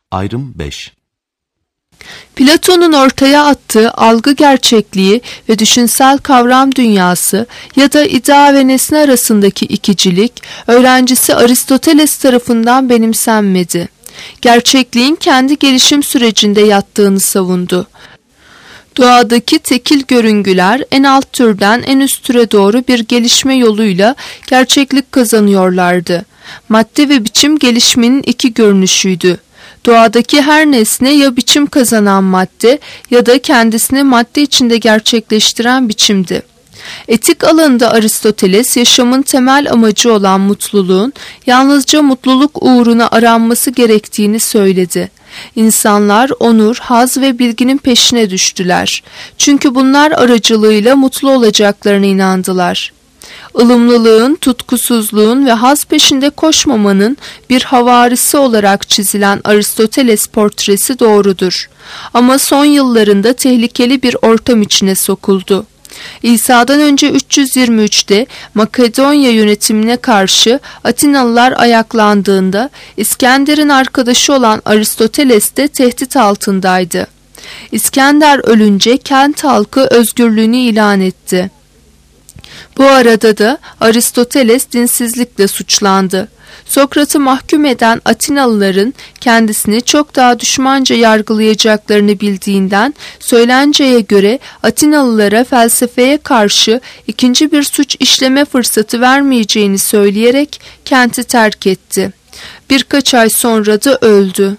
Ayrım 5. Platon'un ortaya attığı algı gerçekliği ve düşünsel kavram dünyası ya da idea ve nesne arasındaki ikicilik, öğrencisi Aristoteles tarafından benimsenmedi. Gerçekliğin kendi gelişim sürecinde yattığını savundu. Doğadaki tekil görüngüler en alt türden en üst türe doğru bir gelişme yoluyla gerçeklik kazanıyorlardı. Madde ve biçim gelişmenin iki görünüşüydü. Doğadaki her nesne ya biçim kazanan madde ya da kendisini madde içinde gerçekleştiren biçimdi. Etik alanında Aristoteles yaşamın temel amacı olan mutluluğun yalnızca mutluluk uğruna aranması gerektiğini söyledi. İnsanlar onur, haz ve bilginin peşine düştüler. Çünkü bunlar aracılığıyla mutlu olacaklarına inandılar. Ilımlılığın, tutkusuzluğun ve haz peşinde koşmamanın bir havarisi olarak çizilen Aristoteles portresi doğrudur. Ama son yıllarında tehlikeli bir ortam içine sokuldu. İsa'dan önce 323'te Makedonya yönetimine karşı Atinalılar ayaklandığında İskender'in arkadaşı olan Aristoteles de tehdit altındaydı. İskender ölünce kent halkı özgürlüğünü ilan etti. Bu arada da Aristoteles dinsizlikle suçlandı. Sokrat'ı mahkum eden Atinalıların kendisini çok daha düşmanca yargılayacaklarını bildiğinden söylenceye göre Atinalılara felsefeye karşı ikinci bir suç işleme fırsatı vermeyeceğini söyleyerek kenti terk etti. Birkaç ay sonra da öldü.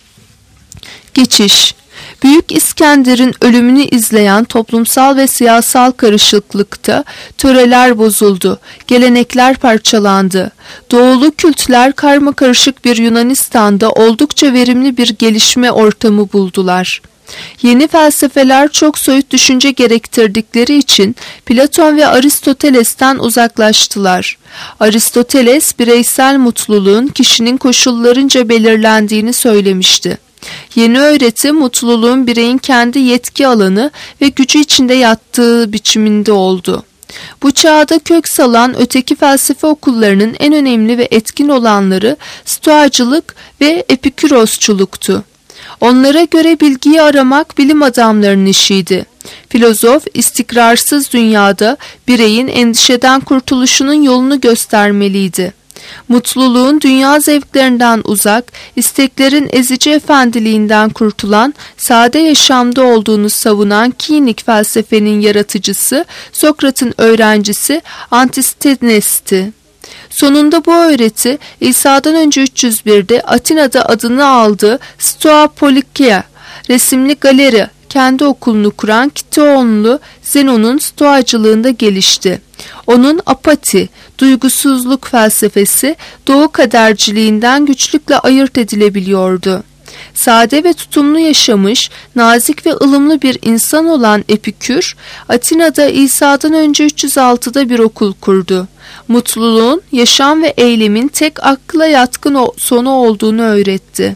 Geçiş. Büyük İskender'in ölümünü izleyen toplumsal ve siyasal karışıklıkta töreler bozuldu, gelenekler parçalandı. Doğulu kültler karmakarışık bir Yunanistan'da oldukça verimli bir gelişme ortamı buldular. Yeni felsefeler çok soyut düşünce gerektirdikleri için Platon ve Aristoteles'ten uzaklaştılar. Aristoteles bireysel mutluluğun kişinin koşullarınca belirlendiğini söylemişti. Yeni öğreti mutluluğun bireyin kendi yetki alanı ve gücü içinde yattığı biçiminde oldu. Bu çağda kök salan öteki felsefe okullarının en önemli ve etkin olanları Stoacılık ve Epikürosçuluktu. Onlara göre bilgiyi aramak bilim adamlarının işiydi. Filozof istikrarsız dünyada bireyin endişeden kurtuluşunun yolunu göstermeliydi. Mutluluğun dünya zevklerinden uzak, isteklerin ezici efendiliğinden kurtulan, sade yaşamda olduğunu savunan Kinik felsefenin yaratıcısı, Sokrat'ın öğrencisi Antistenes'ti. Sonunda bu öğreti İsa'dan önce 301'de Atina'da adını aldığı Stoa Polikia resimli galeri kendi okulunu kuran Kitoonlu Zenon'un stoacılığında gelişti. Onun apati, duygusuzluk felsefesi doğu kaderciliğinden güçlükle ayırt edilebiliyordu. Sade ve tutumlu yaşamış, nazik ve ılımlı bir insan olan Epikür, Atina'da İsa'dan önce 306'da bir okul kurdu. Mutluluğun, yaşam ve eylemin tek akla yatkın sonu olduğunu öğretti.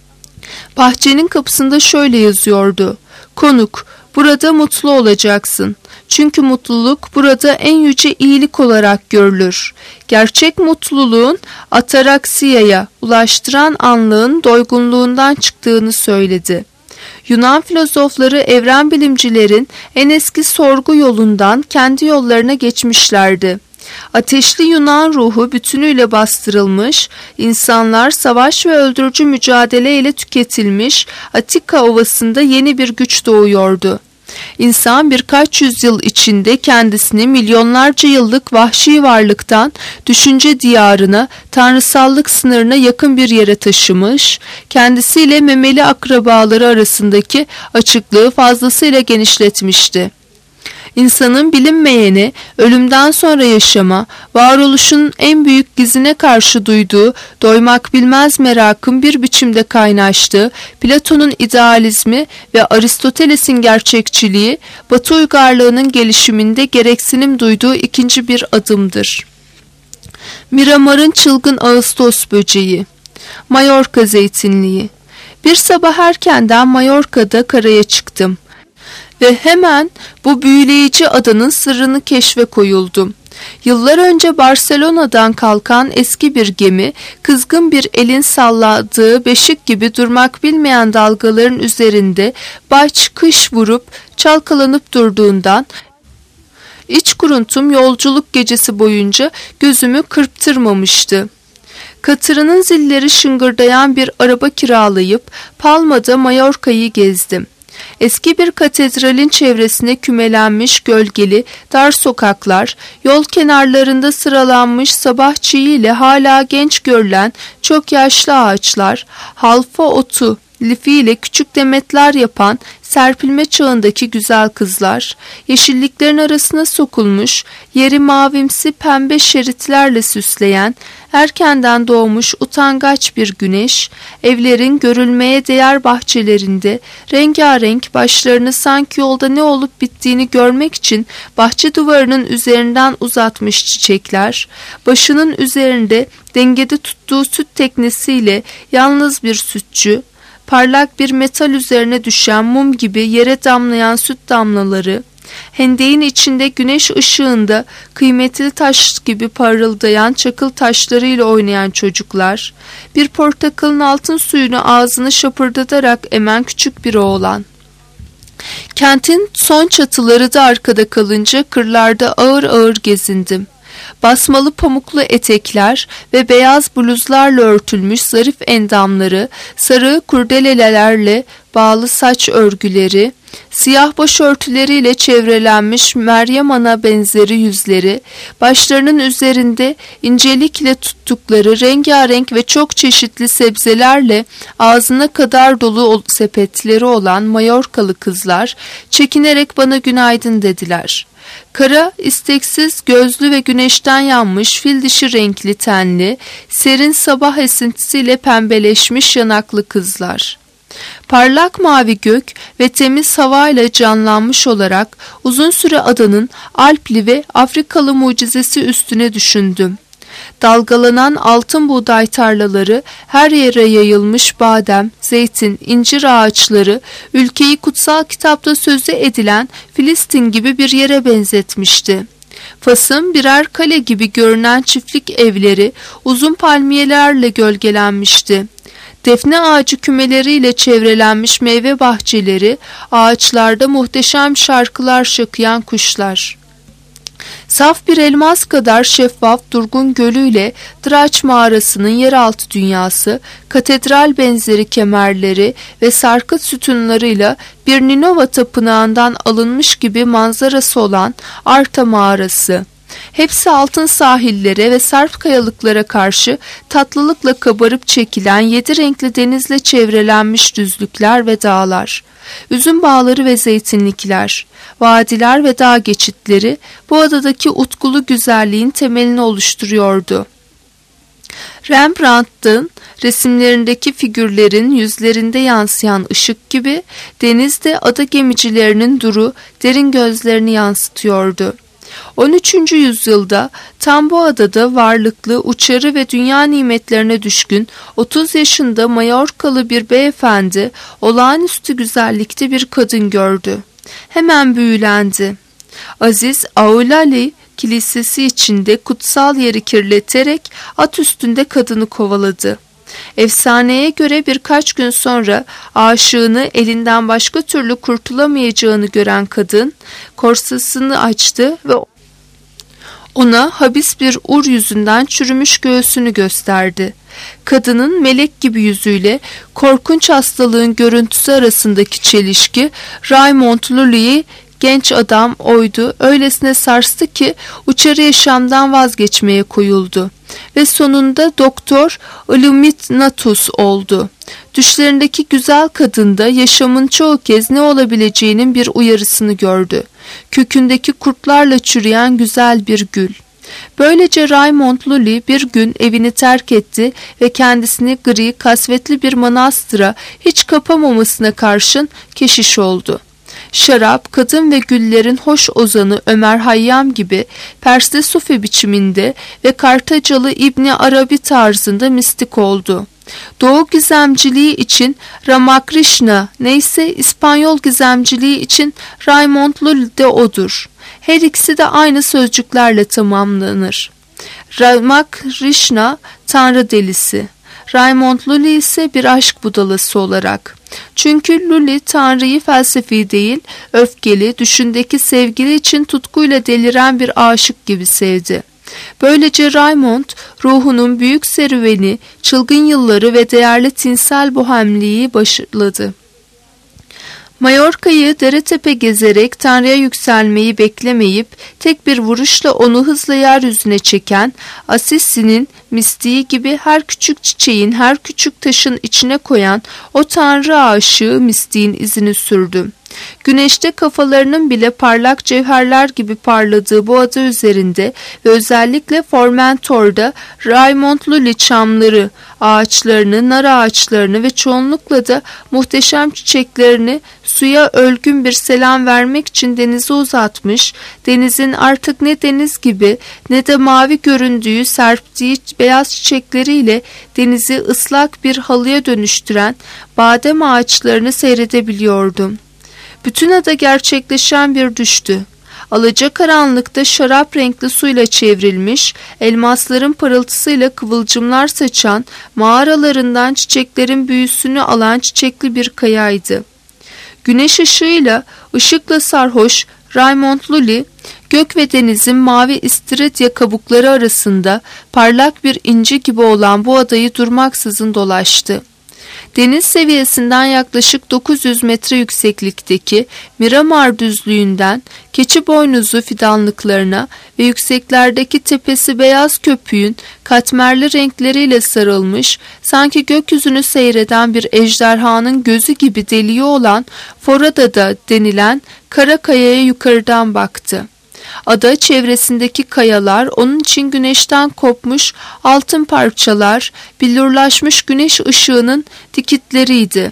Bahçenin kapısında şöyle yazıyordu: "Konuk, burada mutlu olacaksın. Çünkü mutluluk burada en yüce iyilik olarak görülür. Gerçek mutluluğun ataraksiyaya ulaştıran anlığın doygunluğundan çıktığını söyledi." Yunan filozofları evren bilimcilerin en eski sorgu yolundan kendi yollarına geçmişlerdi. Ateşli Yunan ruhu bütünüyle bastırılmış, insanlar savaş ve öldürücü mücadeleyle tüketilmiş, Atika Ovası'nda yeni bir güç doğuyordu. İnsan birkaç yüzyıl içinde kendisini milyonlarca yıllık vahşi varlıktan düşünce diyarına, tanrısallık sınırına yakın bir yere taşımış, kendisiyle memeli akrabaları arasındaki açıklığı fazlasıyla genişletmişti. İnsanın bilinmeyeni, ölümden sonra yaşama, varoluşun en büyük gizine karşı duyduğu, doymak bilmez merakın bir biçimde kaynaştığı, Platon'un idealizmi ve Aristoteles'in gerçekçiliği, Batı uygarlığının gelişiminde gereksinim duyduğu ikinci bir adımdır. Miramar'ın çılgın Ağustos böceği. Mallorca zeytinliği. Bir sabah erkenden Mallorca'da karaya çıktım. Ve hemen bu büyüleyici adanın sırrını keşfe koyuldum. Yıllar önce Barcelona'dan kalkan eski bir gemi, kızgın bir elin salladığı beşik gibi durmak bilmeyen dalgaların üzerinde baş kış vurup çalkalanıp durduğundan, iç kuruntum yolculuk gecesi boyunca gözümü kırptırmamıştı. Katırının zilleri şıngırdayan bir araba kiralayıp Palma'da Mallorca'yı gezdim. Eski bir katedralin çevresine kümelenmiş gölgeli dar sokaklar, yol kenarlarında sıralanmış sabah çiğiyle hala genç görülen çok yaşlı ağaçlar, halfa otu lifiyle küçük demetler yapan serpilme çağındaki güzel kızlar, yeşilliklerin arasına sokulmuş, yeri mavimsi pembe şeritlerle süsleyen, erkenden doğmuş utangaç bir güneş, evlerin görülmeye değer bahçelerinde rengarenk başlarını sanki yolda ne olup bittiğini görmek için bahçe duvarının üzerinden uzatmış çiçekler, başının üzerinde dengede tuttuğu süt teknesiyle yalnız bir sütçü, parlak bir metal üzerine düşen mum gibi yere damlayan süt damlaları, hendeğin içinde güneş ışığında kıymetli taş gibi parıldayan çakıl taşlarıyla oynayan çocuklar, bir portakalın altın suyunu ağzını şapırdatarak emen küçük bir oğlan. Kentin son çatıları da arkada kalınca kırlarda ağır ağır gezindim. Basmalı pamuklu etekler ve beyaz bluzlarla örtülmüş zarif endamları, sarı kurdelelerle bağlı saç örgüleri, siyah başörtüleriyle çevrelenmiş Meryem Ana benzeri yüzleri, başlarının üzerinde incelikle tuttukları rengarenk ve çok çeşitli sebzelerle ağzına kadar dolu sepetleri olan Mallorcalı kızlar çekinerek bana günaydın dediler. Kara, isteksiz, gözlü ve güneşten yanmış fil dişi renkli tenli, serin sabah esintisiyle pembeleşmiş yanaklı kızlar. Parlak mavi gök ve temiz havayla canlanmış olarak uzun süre adanın Alpli ve Afrikalı mucizesi üstüne düşündüm. Dalgalanan altın buğday tarlaları, her yere yayılmış badem, zeytin, incir ağaçları, ülkeyi kutsal kitapta sözü edilen Filistin gibi bir yere benzetmişti. Fas'ın birer kale gibi görünen çiftlik evleri uzun palmiyelerle gölgelenmişti. Defne ağacı kümeleriyle çevrelenmiş meyve bahçeleri, ağaçlarda muhteşem şarkılar şakıyan kuşlar. Saf bir elmas kadar şeffaf durgun gölüyle Draç mağarasının yeraltı dünyası, katedral benzeri kemerleri ve sarkıt sütunlarıyla bir Ninova tapınağından alınmış gibi manzarası olan Arta mağarası. Hepsi altın sahillere ve sarp kayalıklara karşı tatlılıkla kabarıp çekilen 7 renkli denizle çevrelenmiş düzlükler ve dağlar, üzüm bağları ve zeytinlikler, vadiler ve dağ geçitleri bu adadaki utkulu güzelliğin temelini oluşturuyordu. Rembrandt'ın resimlerindeki figürlerin yüzlerinde yansıyan ışık gibi denizde ada gemicilerinin duru, derin gözlerini yansıtıyordu. 13. yüzyılda tam bu adada varlıklı, uçarı ve dünya nimetlerine düşkün 30 yaşında Mallorcalı bir beyefendi olağanüstü güzellikte bir kadın gördü. Hemen büyülendi. Aziz Aulali kilisesi içinde kutsal yeri kirleterek at üstünde kadını kovaladı. Efsaneye göre birkaç gün sonra aşığını elinden başka türlü kurtulamayacağını gören kadın korsasını açtı ve ona habis bir ur yüzünden çürümüş göğsünü gösterdi. Kadının melek gibi yüzüyle korkunç hastalığın görüntüsü arasındaki çelişki Raymond Lully'yi genç adam oydu, öylesine sarstı ki uçarı yaşamdan vazgeçmeye koyuldu ve sonunda Doktor Illuminatus oldu. Düşlerindeki güzel kadında yaşamın çoğu kez ne olabileceğinin bir uyarısını gördü. Kökündeki kurtlarla çürüyen güzel bir gül. Böylece Raymond Lully bir gün evini terk etti ve kendisini gri, kasvetli bir manastıra hiç kapamamasına karşın keşiş oldu. Şarap, kadın ve güllerin hoş ozanı Ömer Hayyam gibi Pers'te Sufi biçiminde ve Kartacalı İbni Arabi tarzında mistik oldu. Doğu gizemciliği için Ramakrishna neyse İspanyol gizemciliği için Raymond Lull de odur. Her ikisi de aynı sözcüklerle tamamlanır. Ramakrishna tanrı delisi, Raymond Lull ise bir aşk budalası olarak. Çünkü Lully tanrıyı felsefi değil, öfkeli, düşündeki sevgili için tutkuyla deliren bir aşık gibi sevdi. Böylece Raymond, ruhunun büyük serüveni, çılgın yılları ve değerli tinsel bohemliği başladı. Mallorca'yı dere tepe gezerek Tanrı'ya yükselmeyi beklemeyip tek bir vuruşla onu hızla yeryüzüne çeken, Assisi'nin mistiği gibi her küçük çiçeğin, her küçük taşın içine koyan o Tanrı aşığı mistiğin izini sürdü. Güneşte kafalarının bile parlak cevherler gibi parladığı bu ada üzerinde ve özellikle Formentor'da Raymond Lully çamları, ağaçlarını, nar ağaçlarını ve çoğunlukla da muhteşem çiçeklerini suya ölgün bir selam vermek için denize uzatmış, denizin artık ne deniz gibi ne de mavi göründüğü serptiği beyaz çiçekleriyle denizi ıslak bir halıya dönüştüren badem ağaçlarını seyredebiliyordum. Bütün ada gerçekleşen bir düştü. Alacakaranlıkta şarap renkli suyla çevrilmiş, elmasların parıltısıyla kıvılcımlar saçan, mağaralarından çiçeklerin büyüsünü alan çiçekli bir kayaydı. Güneş ışıkla sarhoş Raymond Lully, gök ve denizin mavi istiridye kabukları arasında parlak bir inci gibi olan bu adayı durmaksızın dolaştı. Deniz seviyesinden yaklaşık 900 metre yükseklikteki Miramar düzlüğünden Keçiboynuzu fidanlıklarına ve yükseklerdeki tepesi beyaz köpüğün katmerli renkleriyle sarılmış, sanki gökyüzünü seyreden bir ejderhanın gözü gibi deliği olan Forada'da denilen kara kayaya yukarıdan baktı. Ada çevresindeki kayalar onun için güneşten kopmuş altın parçalar, billurlaşmış güneş ışığının dikitleriydi.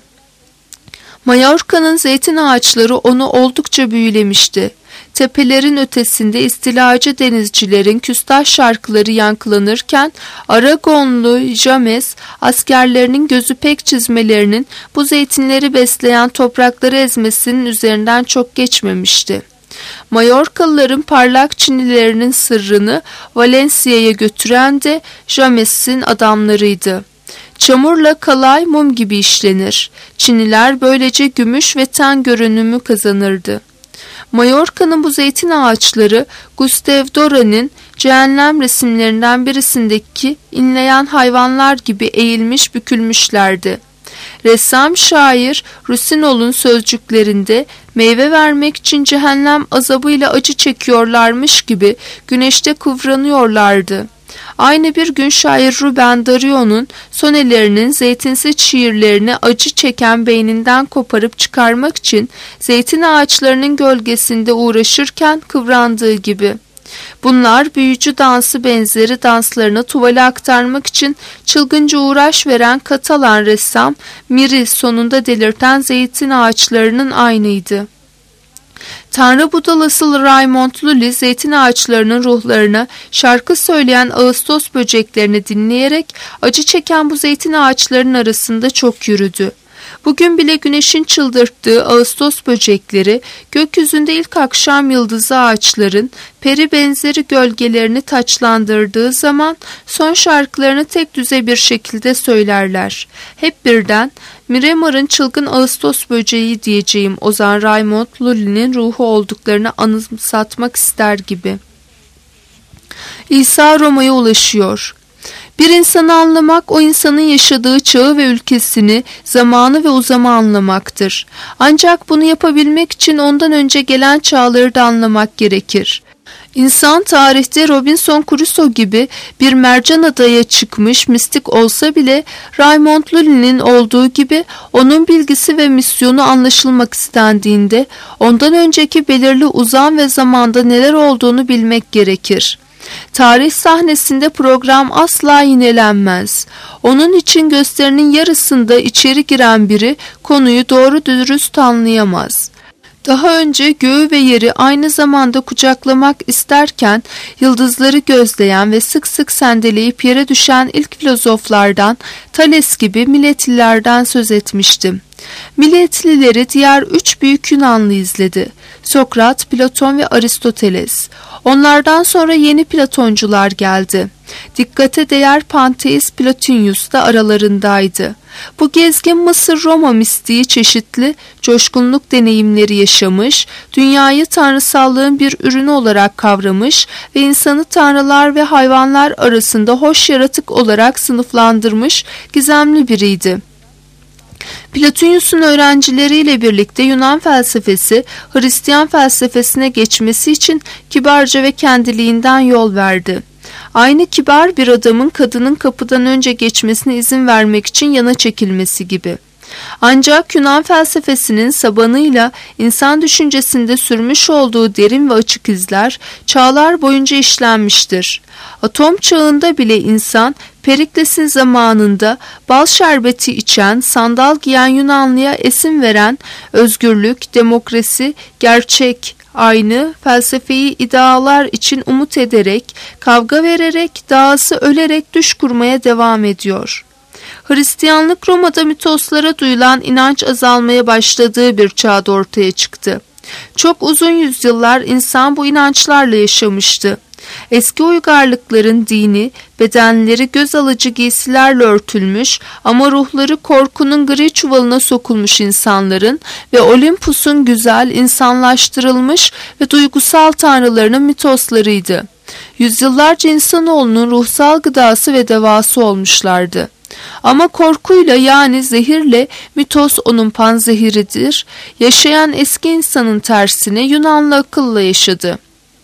Mallorca'nın zeytin ağaçları onu oldukça büyülemişti. Tepelerin ötesinde istilacı denizcilerin küstah şarkıları yankılanırken Aragonlu James askerlerinin gözü pek çizmelerinin bu zeytinleri besleyen toprakları ezmesinin üzerinden çok geçmemişti. Mallorcalıların parlak Çinilerinin sırrını Valencia'ya götüren de James'in adamlarıydı. Çamurla kalay mum gibi işlenir. Çiniler böylece gümüş ve ten görünümü kazanırdı. Mallorca'nın bu zeytin ağaçları Gustave Doré'nin Cehennem resimlerinden birisindeki inleyen hayvanlar gibi eğilmiş bükülmüşlerdi. Ressam şair Rusinol'un sözcüklerinde meyve vermek için cehennem azabıyla acı çekiyorlarmış gibi güneşte kıvranıyorlardı. Aynı bir gün şair Ruben Dario'nun sonelerinin zeytinsiz şiirlerini acı çeken beyninden koparıp çıkarmak için zeytin ağaçlarının gölgesinde uğraşırken kıvrandığı gibi. Bunlar büyücü dansı benzeri danslarını tuvale aktarmak için çılgınca uğraş veren Katalan ressam Mir'i sonunda delirten zeytin ağaçlarının aynıydı. Tanrı budalası Raymond Lully zeytin ağaçlarının ruhlarına şarkı söyleyen ağustos böceklerini dinleyerek acı çeken bu zeytin ağaçlarının arasında çok yürüdü. Bugün bile güneşin çıldırttığı ağustos böcekleri gökyüzünde ilk akşam yıldızı ağaçların peri benzeri gölgelerini taçlandırdığı zaman son şarkılarını tek düze bir şekilde söylerler. Hep birden Miramar'ın çılgın ağustos böceği diyeceğim ozan Raymond Lully'nin ruhu olduklarını anımsatmak ister gibi. İsa Roma'ya ulaşıyor. Bir insanı anlamak o insanın yaşadığı çağı ve ülkesini, zamanı ve uzamı anlamaktır. Ancak bunu yapabilmek için ondan önce gelen çağları da anlamak gerekir. İnsan tarihte Robinson Crusoe gibi bir mercan adaya çıkmış mistik olsa bile Raymond Lully'nin olduğu gibi onun bilgisi ve misyonu anlaşılmak istendiğinde ondan önceki belirli uzam ve zamanda neler olduğunu bilmek gerekir. Tarih sahnesinde program asla yinelenmez. Onun için gösterinin yarısında içeri giren biri konuyu doğru dürüst anlayamaz. Daha önce göğü ve yeri aynı zamanda kucaklamak isterken yıldızları gözleyen ve sık sık sendeleyip yere düşen ilk filozoflardan Thales gibi Miletlilerden söz etmiştim. Miletlileri diğer 3 büyük Yunanlı izledi: Sokrat, Platon ve Aristoteles. Onlardan sonra yeni Platoncular geldi. Dikkate değer panteist Plotinus da aralarındaydı. Bu gezgin Mısır-Roma mistiği çeşitli coşkunluk deneyimleri yaşamış, dünyayı tanrısallığın bir ürünü olarak kavramış ve insanı tanrılar ve hayvanlar arasında hoş yaratık olarak sınıflandırmış gizemli biriydi. Plotinus'un öğrencileriyle birlikte Yunan felsefesi Hristiyan felsefesine geçmesi için kibarca ve kendiliğinden yol verdi. Aynı kibar bir adamın kadının kapıdan önce geçmesine izin vermek için yana çekilmesi gibi. Ancak Yunan felsefesinin sabanıyla insan düşüncesinde sürmüş olduğu derin ve açık izler çağlar boyunca işlenmiştir. Atom çağında bile insan, Perikles'in zamanında bal şerbeti içen, sandal giyen Yunanlıya esin veren özgürlük, demokrasi, gerçek, aynı felsefeyi idealar için umut ederek, kavga vererek, dahası ölerek düş kurmaya devam ediyor. Hristiyanlık Roma'da mitoslara duyulan inanç azalmaya başladığı bir çağda ortaya çıktı. Çok uzun yüzyıllar insan bu inançlarla yaşamıştı. Eski uygarlıkların dini, bedenleri göz alıcı giysilerle örtülmüş ama ruhları korkunun gri çuvalına sokulmuş insanların ve Olympus'un güzel, insanlaştırılmış ve duygusal tanrılarının mitoslarıydı. Yüzyıllarca insanoğlunun ruhsal gıdası ve devası olmuşlardı. Ama korkuyla, yani zehirle, mitos onun panzehiridir. Yaşayan eski insanın tersine Yunanlı akılla yaşadı.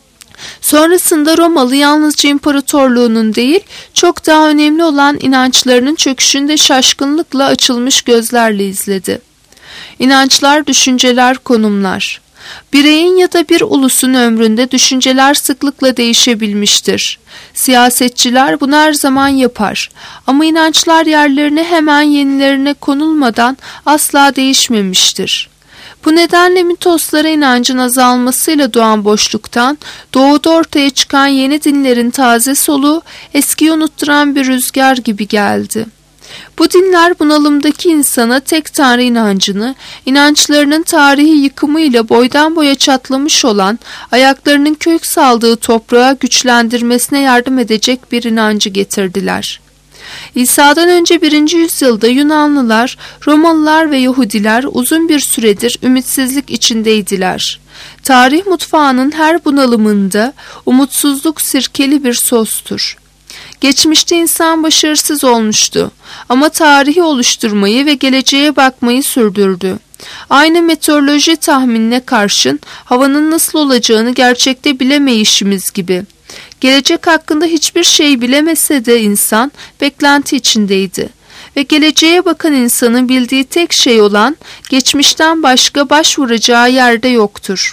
Sonrasında Romalı yalnızca imparatorluğunun değil, çok daha önemli olan inançlarının çöküşünde şaşkınlıkla açılmış gözlerle izledi. İnançlar, düşünceler, konumlar. Bireyin ya da bir ulusun ömründe düşünceler sıklıkla değişebilmiştir. Siyasetçiler bunu her zaman yapar ama inançlar yerlerine hemen yenilerine konulmadan asla değişmemiştir. Bu nedenle mitoslara inancın azalmasıyla doğan boşluktan doğuda ortaya çıkan yeni dinlerin taze soluğu eskiyi unutturan bir rüzgar gibi geldi. Bu dinler bunalımdaki insana tek tanrı inancını, inançlarının tarihi yıkımıyla boydan boya çatlamış olan, ayaklarının kök saldığı toprağa güçlendirmesine yardım edecek bir inancı getirdiler. İsa'dan önce 1. yüzyılda Yunanlılar, Romalılar ve Yahudiler uzun bir süredir ümitsizlik içindeydiler. Tarih mutfağının her bunalımında umutsuzluk sirkeli bir sostur. Geçmişte insan başarısız olmuştu ama tarihi oluşturmayı ve geleceğe bakmayı sürdürdü. Aynı meteoroloji tahminine karşın havanın nasıl olacağını gerçekte bilemeyişimiz gibi. Gelecek hakkında hiçbir şey bilemese de insan beklenti içindeydi. Ve geleceğe bakan insanın bildiği tek şey olan geçmişten başka başvuracağı yerde yoktur.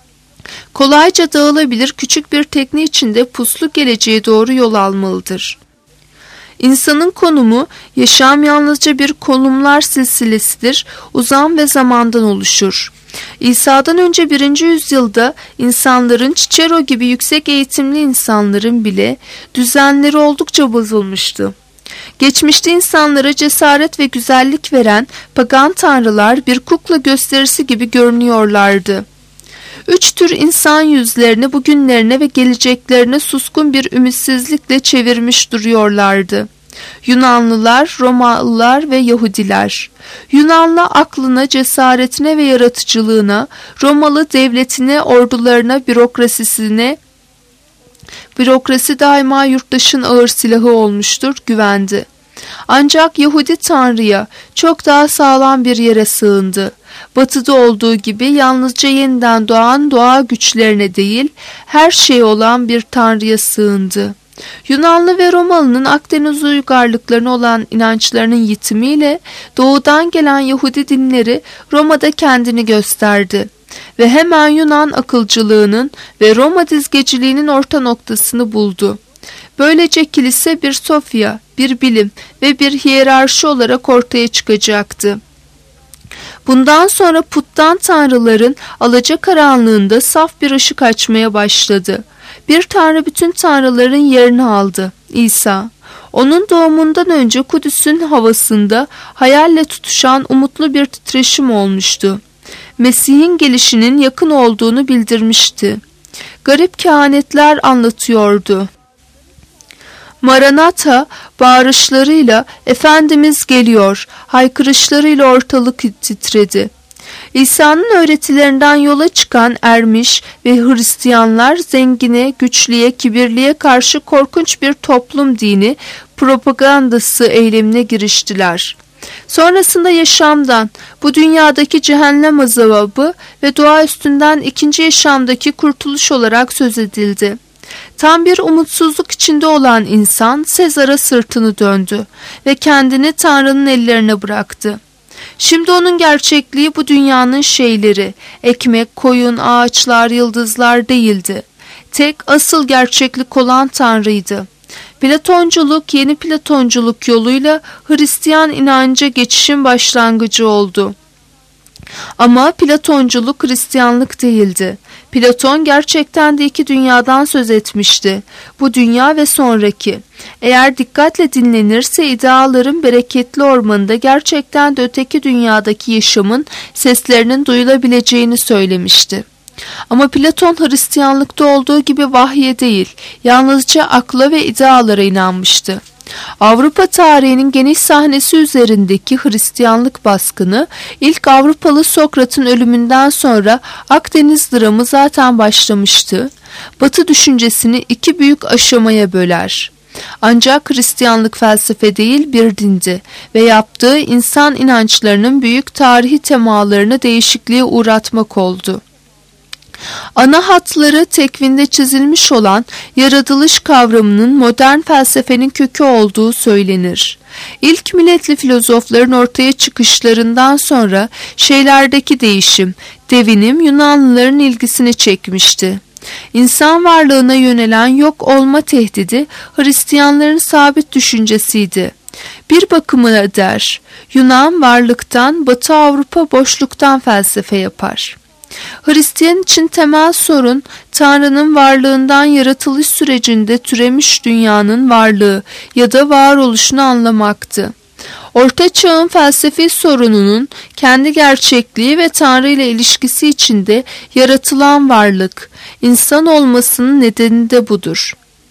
Kolayca dağılabilir küçük bir tekne içinde puslu geleceğe doğru yol almalıdır. İnsanın konumu, yaşam yalnızca bir konumlar silsilesidir, uzam ve zamandan oluşur. İsa'dan önce 1. yüzyılda insanların, Cicero gibi yüksek eğitimli insanların bile düzenleri oldukça bozulmuştu. Geçmişte insanlara cesaret ve güzellik veren pagan tanrılar bir kukla gösterisi gibi görünüyorlardı. 3 tür insan yüzlerini bugünlerine ve geleceklerine suskun bir ümitsizlikle çevirmiş duruyorlardı. Yunanlılar, Romalılar ve Yahudiler. Yunanlı aklına, cesaretine ve yaratıcılığına, Romalı devletine, ordularına, bürokrasisine, bürokrasi daima yurttaşın ağır silahı olmuştur, güvendi. Ancak Yahudi Tanrı'ya çok daha sağlam bir yere sığındı. Batı'da olduğu gibi yalnızca yeniden doğan doğa güçlerine değil, her şey olan bir Tanrı'ya sığındı. Yunanlı ve Romalı'nın Akdeniz uygarlıklarına olan inançlarının yitimiyle doğudan gelen Yahudi dinleri Roma'da kendini gösterdi ve hemen Yunan akılcılığının ve Roma dizgeciliğinin orta noktasını buldu. Böylece kilise bir Sofya, bir bilim ve bir hiyerarşi olarak ortaya çıkacaktı. Bundan sonra puttan tanrıların alacakaranlığında saf bir ışık açmaya başladı. Bir tanrı bütün tanrıların yerini aldı. İsa. Onun doğumundan önce Kudüs'ün havasında hayalle tutuşan umutlu bir titreşim olmuştu. Mesih'in gelişinin yakın olduğunu bildirmişti. Garip kehanetler anlatıyordu. Maranatha bağırışlarıyla Efendimiz geliyor, haykırışlarıyla ortalık titredi. İsa'nın öğretilerinden yola çıkan ermiş ve Hristiyanlar zengine, güçlüye, kibirliye karşı korkunç bir toplum dini propagandası eylemine giriştiler. Sonrasında yaşamdan, bu dünyadaki cehennem azabı ve doğaüstünden ikinci yaşamdaki kurtuluş olarak söz edildi. Tam bir umutsuzluk içinde olan insan Sezar'a sırtını döndü ve kendini Tanrı'nın ellerine bıraktı. Şimdi onun gerçekliği bu dünyanın şeyleri, ekmek, koyun, ağaçlar, yıldızlar değildi. Tek asıl gerçeklik olan Tanrı'ydı. Platonculuk, yeni Platonculuk yoluyla Hristiyan inanca geçişin başlangıcı oldu. Ama Platonculuk Hristiyanlık değildi. Platon gerçekten de iki dünyadan söz etmişti. Bu dünya ve sonraki. Eğer dikkatle dinlenirse ideaların bereketli ormanında gerçekten de öteki dünyadaki yaşamın seslerinin duyulabileceğini söylemişti. Ama Platon Hristiyanlıkta olduğu gibi vahye değil, yalnızca akla ve idealara inanmıştı. Avrupa tarihinin geniş sahnesi üzerindeki Hristiyanlık baskını ilk Avrupalı Sokrat'ın ölümünden sonra Akdeniz dramı zaten başlamıştı. Batı düşüncesini iki büyük aşamaya böler. Ancak Hristiyanlık felsefe değil bir dindi ve yaptığı insan inançlarının büyük tarihi temalarını değişikliğe uğratmak oldu. Ana hatları tekvinde çizilmiş olan yaratılış kavramının modern felsefenin kökü olduğu söylenir. İlk milletli filozofların ortaya çıkışlarından sonra şeylerdeki değişim, devinim Yunanlıların ilgisini çekmişti. İnsan varlığına yönelen yok olma tehdidi Hristiyanların sabit düşüncesiydi. Bir bakımına der, Yunan varlıktan, Batı Avrupa boşluktan felsefe yapar. Hristiyan için temel sorun Tanrı'nın varlığından yaratılış sürecinde türemiş dünyanın varlığı ya da varoluşunu anlamaktı. Orta Çağ'ın felsefi sorununun kendi gerçekliği ve Tanrı ile ilişkisi içinde yaratılan varlık, insan olmasının nedeni de budur.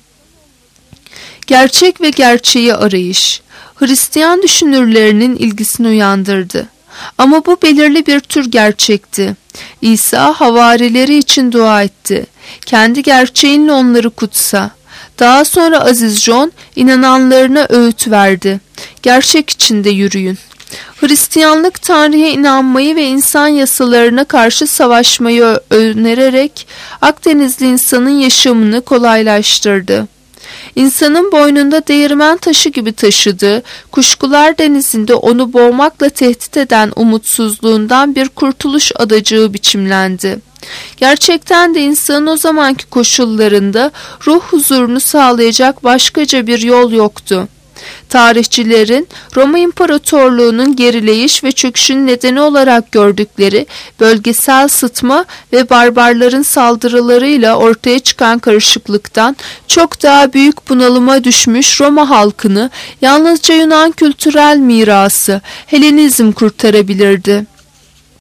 Gerçek ve gerçeği arayış, Hristiyan düşünürlerinin ilgisini uyandırdı. Ama bu belirli bir tür gerçekti. İsa havarileri için dua etti. Kendi gerçeğinle onları kutsa. Daha sonra Aziz John inananlarına öğüt verdi. Gerçek içinde yürüyün. Hristiyanlık Tanrı'ya inanmayı ve insan yasalarına karşı savaşmayı önererek Akdenizli insanın yaşamını kolaylaştırdı. İnsanın boynunda değirmen taşı gibi taşıdığı, kuşkular denizinde onu boğmakla tehdit eden umutsuzluğundan bir kurtuluş adacığı biçimlendi. Gerçekten de insanın o zamanki koşullarında ruh huzurunu sağlayacak başkaca bir yol yoktu. Tarihçilerin Roma İmparatorluğu'nun gerileyiş ve çöküşün nedeni olarak gördükleri bölgesel sıtma ve barbarların saldırılarıyla ortaya çıkan karışıklıktan çok daha büyük bunalıma düşmüş Roma halkını yalnızca Yunan kültürel mirası, Helenizm kurtarabilirdi.